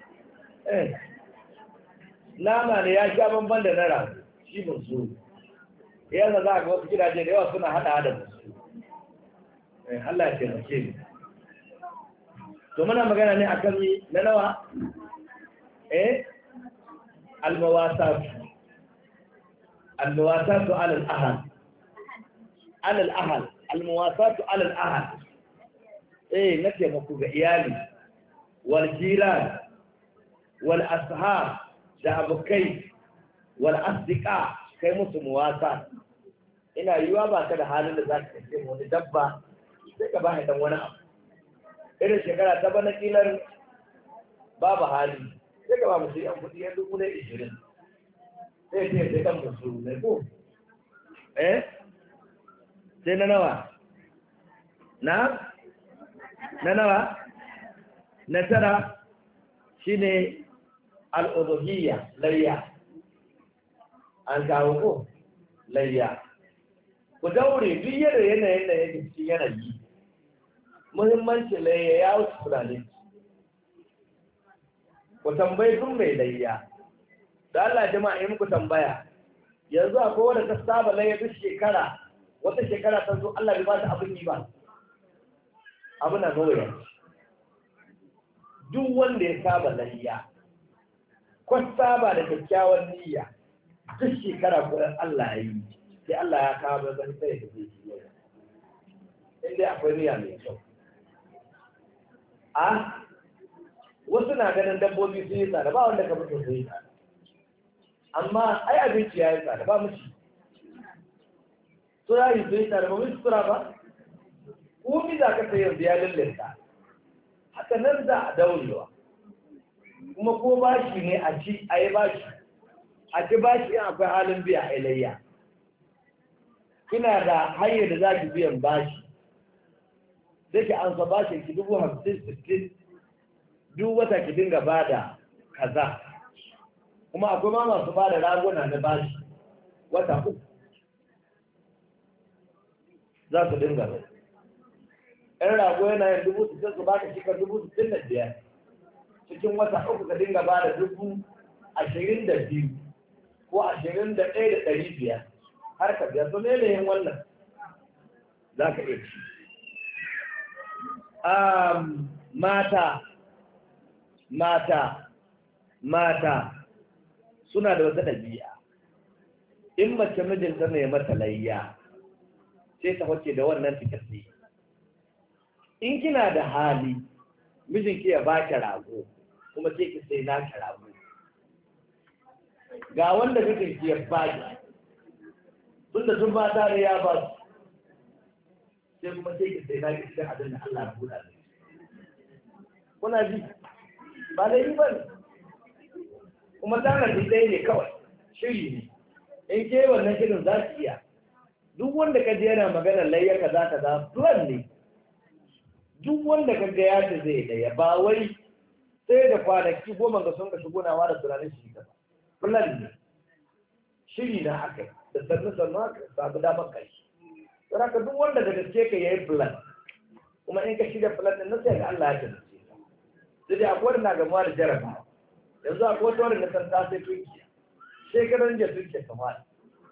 Nama ne ya sha bamban da na rago shi bunsuru. Yanzu za a ga wasu gidaje da yawa suna hada da bunsuru. Allah ya taimake mu. To muna magana ne akan na nawa? المواساة على الأهل المواساة على الأهل. نكي مكوغ إيالي والجيران والأصحاب دعبكي والأصدقاء كي مسو مواساة. ina yiwa ba ka da halin da za ka kashe wani dabba sai ka ba dan wani abu. Irin shekara ta bana kilar babu hali sai ka ba musu yan kudi yan 20,000 sai sai kan musu ne ko sai na nawa na nawa na tara shine al-udhiyya layya an kawo ko layya ku daure duk yadda yanayin da yake cikin yanayi muhimmanci layya ya wuce tunani ku tambayi duk mai layya da Allah jama'a yi muku tambaya yanzu akwai wanda ta saba layya duk shekara wata shekara ta zo Allah bai ba ta abin yi ba abu na nuna duk wanda ya saba layya ko saba da kyakkyawan niyya duk shekara kuɗin Allah ya yi sai Allah ya kawo mai zan tsaye da zai yi inda akwai niyya mai kyau wasu na ganin dabbobi sun yi tsada ba wanda ka mutu sun yi tsada amma ai abinci ya yi tsada ba muci so ya yi sun yi tsada ba muci tura ba komi za ka sayar da ya lallata haka nan za a daurewa kuma ko bashi ne a ci a yi bashi a ci bashi in akwai halin biya a ilayya kina da hanyar da za ki biyan bashi sai ki ansa bashi ki 50,000-60,000 duk wata ki dinga ba da kaza kuma akwai ma masu ba da raguna na bashi wata uku za su dinga bai ɗan rago yana yin 60,000 su ba ka shekar 65,000 cikin wata uku ka dinga ba da 22,000 ko 21,500 har ka biya su ne yin wannan za ka iya ci mata suna da wata ɗabi'a in mace mijinta ne mata layya sai ta wace da wannan tikasi in kina da hali mijinki ya baki rago kuma sai ki sai naki rago ga wanda mijinki ya baki tunda tun ba tare ya ba su sai kuma sai ki sai naki cikin abin da Allah ya buɗa ne kuna ji ba da yi ba ne kuma tana da ɗaya ne kawai shiri ne in ke wannan shirin za su iya duk wanda ka je yana maganar layya kaza plan ne duk wanda ka ga ya ce zai ɗaya ba wai sai da kwanaki 10 ga sun ka shigo nawa da tunanin shi ba plan ne shiri na aka da sannu aka samu damar kai don haka duk wanda da gaske ka yayi plan kuma in ka shirya plan din nan sai ga Allah ya tabbata sai dai akwai wanda na gamuwa da jarabawa yanzu akwai wata wanda na san ta sai tunkiya shekaran jiya tunkiya kamar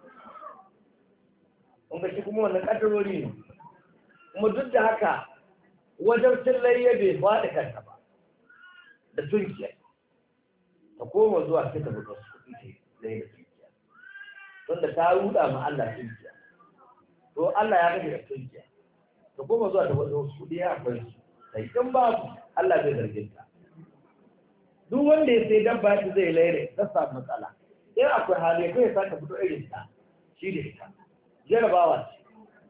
in ga shi kuma wannan kaddarori ne kuma duk da haka wajen cin layya bai faɗi kanta ba da tunkiya ta koma zuwa sai ta buga su kuɗi zai da tunkiya don da ta ruɗa ma Allah tunkiya to Allah ya kashe da tunkiya ta koma zuwa ta buga su kuɗi ya akwai su sai in babu Allah zai zargin ta duk wanda ya sai dan ba shi zai laire ta samu matsala in akwai hali kai ya saka fito irin ta shi da ita jarabawa ce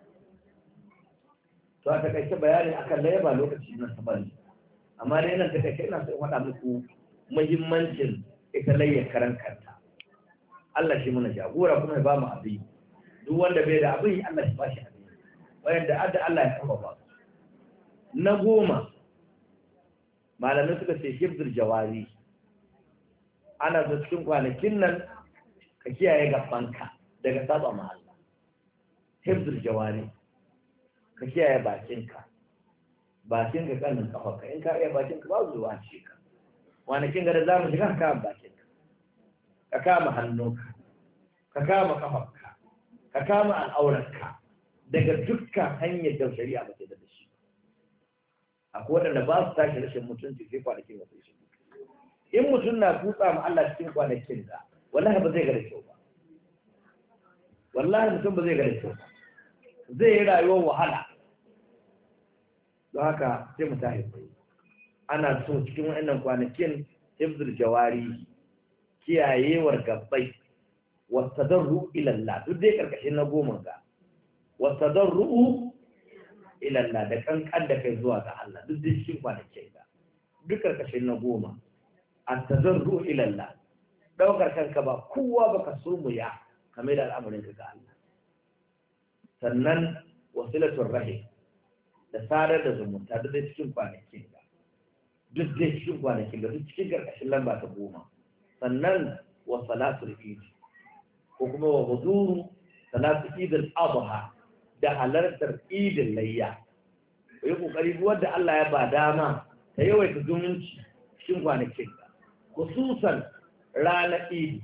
to a takaice bayani akan laye ba lokaci na sabani amma dai nan takaice ina so in faɗa muku muhimmancin ita layyar karan kanta Allah shi muna jagora kuma ya ba mu abin duk wanda bai da abin Allah shi ba shi abin wayanda adda Allah ya kama ba na 10 malamai suka ce hifzul jawari ana da cikin kwanakin nan ka kiyaye gabanka daga saba ma Allah hifzul jawari ka kiyaye bakinka kanin kafarka in ka iya bakinka ba zuwa ce ka kwanakin ga da za mu shiga ka kama bakinka ka kama hannunka ka kama kafarka ka kama al'aurarka daga dukkan hanyar da shari'a ba ta da shi akwai waɗanda ba su tashi rashin mutunci sai kwanakin wasu shi in mutum na kutsa ma Allah cikin kwanakin da wallahi ba zai ga da kyau ba wallahi mutum ba zai ga da kyau ba zai yi rayuwar wahala don haka sai mu tashi tsaye ana so cikin wannan kwanakin hifzul jawari kiyayewar gabbai wasadarru ila Allah duk dai karkashin na 10 ga wasadarru ila Allah da kankan da kai zuwa ga Allah duk dai cikin kwanakin ga duk karkashin na 10 at-tadarru ila Allah ɗaukar kanka ba kowa baka surmuya kamar da al'amarin ka ga Allah. Sannan wasilatul rahim da sadar da zumunta duk da cikin kwanakin ga duk cikin karkashin lamba ta 10. Sannan wa salatul eid ko kuma wa huduru salatul eid al-adha da halartar idin layya. Yi kokari wanda Allah ya ba dama ta yawaita zumunci cikin kwanakin ga khususan ranar idi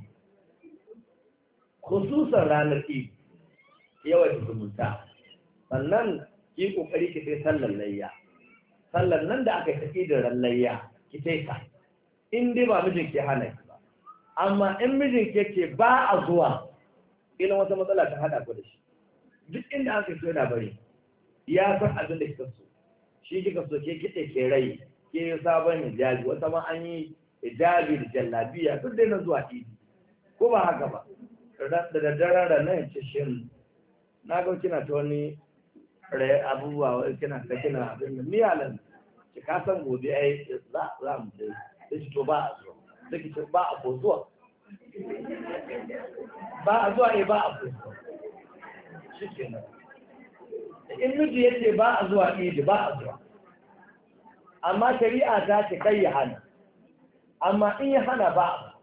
yawaita zumunta. Sannan ki kokari ki sai sallar layya, sallar nan da aka yi da ran layya ki sai ta in dai ba mijin ke hana ki ba. Amma in mijin ke ce ba a zuwa, ila wata matsala ta hada ku da shi, duk inda aka so yana bari ya san abin da kika so, shi kika so ke kiɗe ke rai ke sabon hijabi, wata ma an yi hijabi da jallabiya duk dai na zuwa idi, ko ba haka ba. Da daddaren ranar ya ce shin na ga kina ta wani abubuwa wai kina abin da miyalan ki ka san gobe ai za mu dai sai to ba a zuwa sai ki ba a ko zuwa ba a zuwa ba a ko shi kenan. In miji yace ba a zuwa idi ba a zuwa, amma shari'a ta ce kai ya hana, amma in ya hana ba a.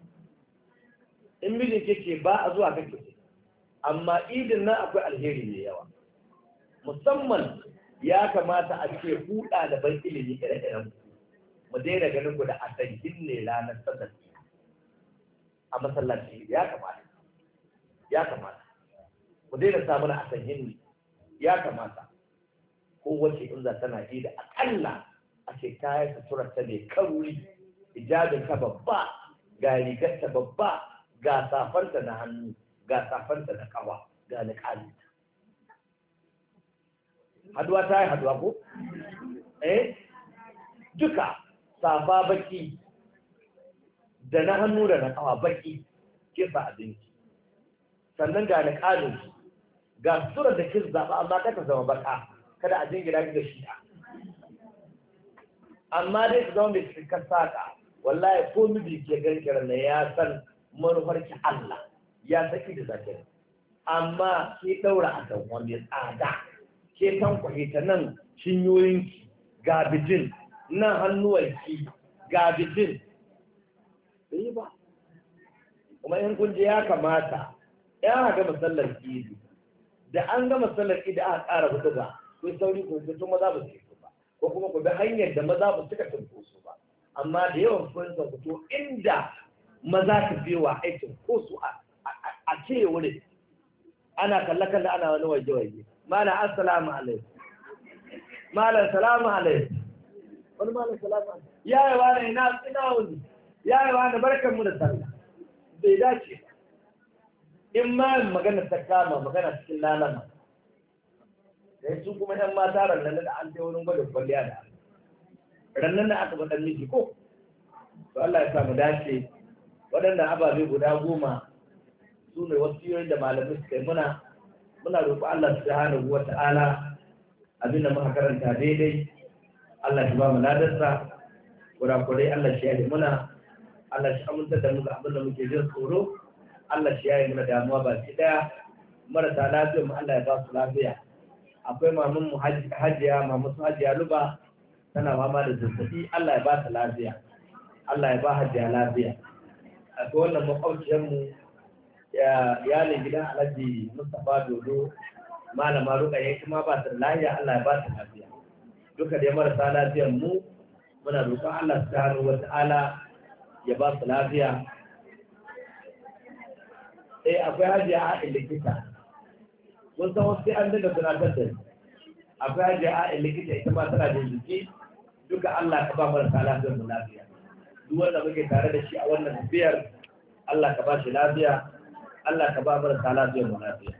In miji ce ba a zuwa kake, amma idin nan akwai alheri mai yawa. Musamman ya kamata a ce ku ɗaliban ilimi ire-iren mu daina ganin ku da asanhin ne ranar sallar a masallaci. Ya kamata ku daina samun asanhin ne. Ya kamata kowace in za tana da akalla a ce kayan suturar ta ne karuri, hijabin ta babba, ga rigar ta babba, ga safanta na hannu, ga safanta na kawa, ga niƙali. Haduwa ta yi haduwa ko? Duka safa baki da na hannu da na kawa baki kisa abinci. Sannan ga niƙalin ga surar da kin zaɓa, amma kaka zama baka, kada a jingina ki da shi'a. Amma dai su zama mai cikin saƙa, wallahi ko miji ke garkira na ya san manufarki Allah, ya saki da zakir. Amma ke ɗaura a kan wanda ya tsada, ke tankwahe ta nan cinyoyinki ga bijin, nan hannuwanki ga bijin. Bai ba. Kuma in kun je ya kamata, ya ga masallar idi, da an gama sallar idi aka ƙara hudu ba, ko sauri ko fito maza ba su fito ba, ko kuma ku bi hanyar da maza ba suka tunkoso ba. Amma da yawan kun san fito inda maza su biyo wa aikin ko su a ce wuri ana kalla ana wani waje malam assalamu alaikum, malam salamu alaikum, wani malam salamu alaikum, yayi wani ina wuni, yayi wani barkan mu da sallah. Bai dace ba. In ma magana ta kama magana cikin lalama, sai su kuma ɗan mata rannan da an je wurin gwada kwalliya da rannan da aka faɗa miji ko to Allah ya samu dace. Waɗannan ababe guda 10 su ne wasiyoyin da malamai suka yi muna roƙo Allah subhanahu wa ta'ala abinda muka karanta daidai Allah shi ba mu ladarsa, kurakurai Allah shi yayi muna, Allah shi aminta da mu ga abinda muke jin tsoro, Allah shi yayi muna damuwa ba shi daya. Marasa lafiya mu Allah ya ba su lafiya. Akwai mamun mu hajiya Luba tana fama da zazzabi, Allah ya ba ta lafiya, Allah ya ba hajiya lafiya. Akwai wannan makwabciyar mu iyalin gidan Alhaji Mustapha Dodo, malama Rukayya kuma ba ta lafiya, Allah ya ba ta lafiya. Duka dai marasa lafiyar mu muna roƙon Allah subhanahu wa ta'ala ya ba su lafiya. Akwai hajiya a likita, kun san wasu sai an daga tunatar da ni. Akwai hajiya a likita, ita ma tana jin jiki. Duka Allah ka ba marasa lafiyar mu lafiya. Duk wanda muke tare da shi a wannan tafiyar, Allah ka ba shi lafiya, Allah ka ba marasa lafiyar mu lafiya.